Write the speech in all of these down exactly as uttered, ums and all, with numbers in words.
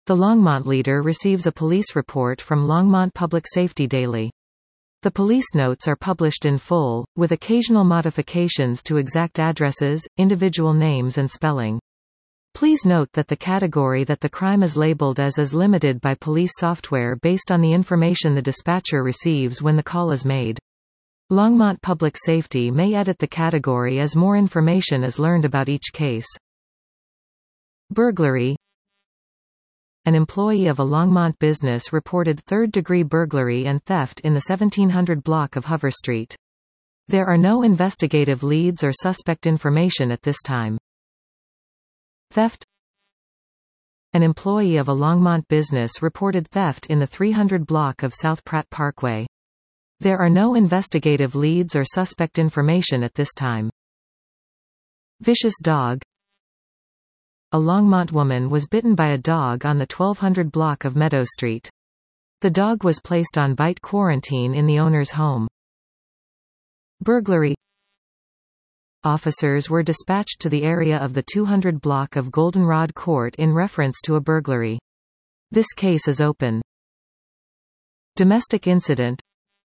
The Longmont leader receives a police report from Longmont Public Safety Daily. The police notes are published in full, with occasional modifications to exact addresses, individual names and spelling. Please note that the category that the crime is labeled as is limited by police software based on the information the dispatcher receives when the call is made. Longmont Public Safety may edit the category as more information is learned about each case. Burglary. An employee of a Longmont business reported third-degree burglary and theft in the seventeen hundred block of Hover Street. There are no investigative leads or suspect information at this time. Theft. An employee of a Longmont business reported theft in the three hundred block of South Pratt Parkway. There are no investigative leads or suspect information at this time. Vicious dog. A Longmont woman was bitten by a dog on the twelve hundred block of Meadow Street. The dog was placed on bite quarantine in the owner's home. Burglary. Officers were dispatched to the area of the two hundred block of Goldenrod Court in reference to a burglary. This case is open. Domestic incident.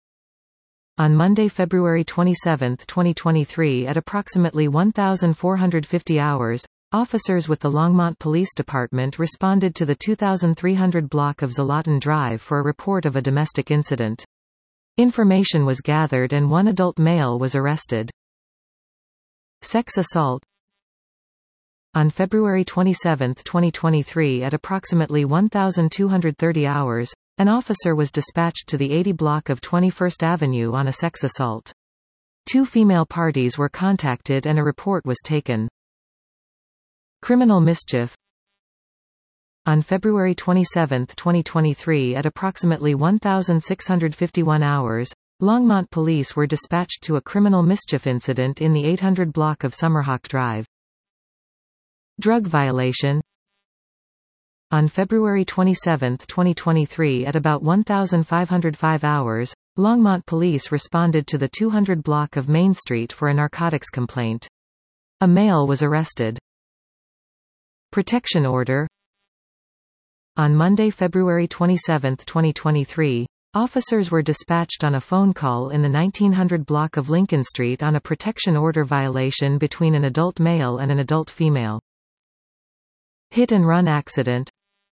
On Monday, February twenty-seventh, twenty twenty-three at approximately one thousand four hundred fifty hours, officers with the Longmont Police Department responded to the two thousand three hundred block of Zoloton Drive for a report of a domestic incident. Information was gathered and one adult male was arrested. Sex assault. On February twenty-seventh, twenty twenty-three at approximately one thousand two hundred thirty hours, an officer was dispatched to the eighty block of twenty-first Avenue on a sex assault. Two female parties were contacted and a report was taken. Criminal mischief. On February twenty-seventh, twenty twenty-three at approximately one thousand six hundred fifty-one hours, Longmont police were dispatched to a criminal mischief incident in the eight hundred block of Summerhawk Drive. Drug violation. On February twenty-seventh, twenty twenty-three at about one thousand five hundred five hours, Longmont police responded to the two hundred block of Main Street for a narcotics complaint. A male was arrested. Protection order. On Monday, February twenty-seventh, twenty twenty-three, officers were dispatched on a phone call in the nineteen hundred block of Lincoln Street on a protection order violation between an adult male and an adult female. Hit-and-run accident.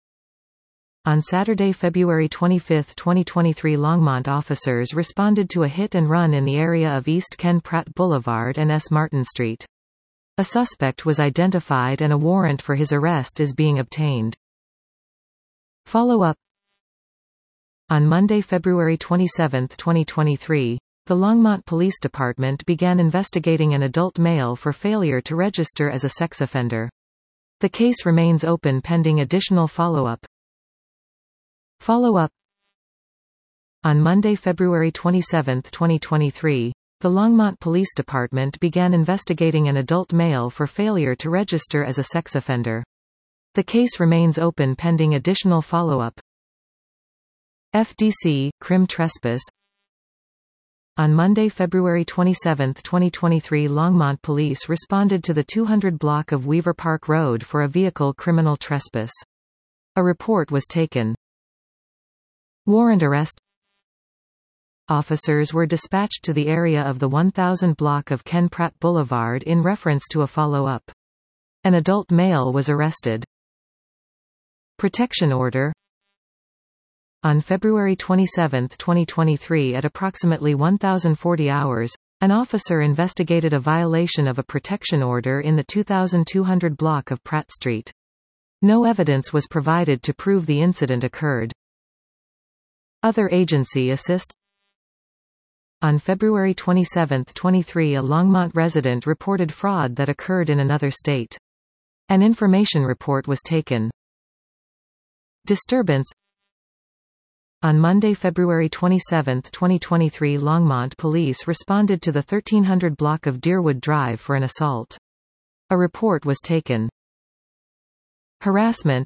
On Saturday, February twenty-fifth, twenty twenty-three, Longmont officers responded to a hit-and-run in the area of East Ken Pratt Boulevard and S. Martin Street. A suspect was identified and a warrant for his arrest is being obtained. Follow-up. On Monday, February twenty-seventh, twenty twenty-three, the Longmont Police Department began investigating an adult male for failure to register as a sex offender. The case remains open pending additional follow-up. Follow-up. On Monday, February twenty-seventh, twenty twenty-three, the Longmont Police Department began investigating an adult male for failure to register as a sex offender. The case remains open pending additional follow-up. F D C, Crim Trespass. On Monday, February twenty-seventh, twenty twenty-three, Longmont police responded to the two hundred block of Weaver Park Road for a vehicle criminal trespass. A report was taken. Warrant arrest. Officers were dispatched to the area of the one thousand block of Ken Pratt Boulevard in reference to a follow-up. An adult male was arrested. Protection order. On February twenty-seventh, twenty twenty-three at approximately one thousand forty hours, an officer investigated a violation of a protection order in the two thousand two hundred block of Pratt Street. No evidence was provided to prove the incident occurred. Other agency assist. On February twenty-seventh, twenty-three, a Longmont resident reported fraud that occurred in another state. An information report was taken. Disturbance. On Monday, February twenty-seventh, twenty twenty-three, Longmont police responded to the thirteen hundred block of Deerwood Drive for an assault. A report was taken. Harassment.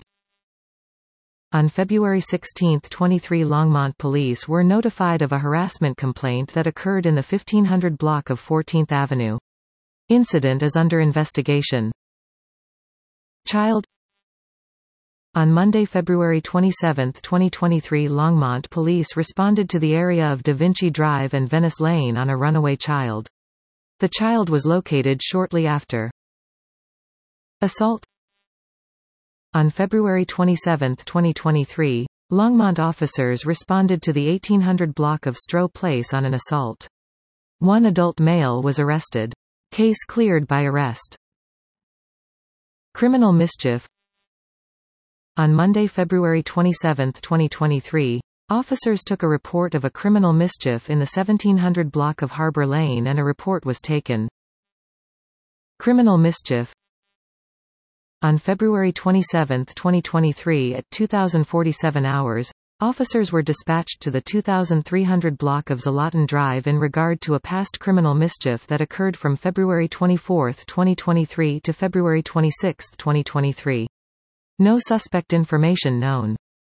On February sixteenth, twenty-three, Longmont police were notified of a harassment complaint that occurred in the fifteen hundred block of fourteenth Avenue. Incident is under investigation. Child. On Monday, February twenty-seventh, twenty twenty-three, Longmont police responded to the area of Da Vinci Drive and Venice Lane on a runaway child. The child was located shortly after. Assault. On February twenty-seventh, twenty twenty-three, Longmont officers responded to the eighteen hundred block of Stroh Place on an assault. One adult male was arrested. Case cleared by arrest. Criminal mischief. On Monday, February twenty-seventh, twenty twenty-three, officers took a report of a criminal mischief in the seventeen hundred block of Harbor Lane and a report was taken. Criminal mischief. On February twenty-seventh, twenty twenty-three at two thousand forty-seven hours, officers were dispatched to the two thousand three hundred block of Zlatan Drive in regard to a past criminal mischief that occurred from February twenty-fourth, twenty twenty-three to February twenty-sixth, twenty twenty-three. No suspect information known.